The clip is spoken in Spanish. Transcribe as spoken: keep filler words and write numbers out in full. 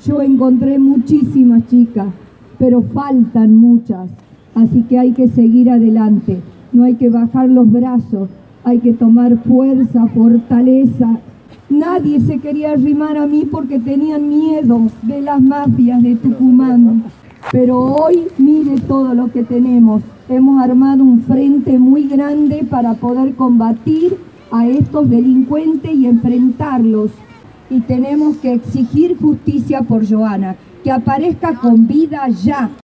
Yo encontré muchísimas chicas, pero faltan muchas, así que hay que seguir adelante, no hay que bajar los brazos, hay que tomar fuerza, fortaleza. Nadie se quería arrimar a mí porque tenían miedo de las mafias de Tucumán, pero hoy mire todo lo que tenemos. Hemos armado un frente muy grande para poder combatir a estos delincuentes y enfrentarlos. Y tenemos que exigir justicia por Johanna, que aparezca con vida ya.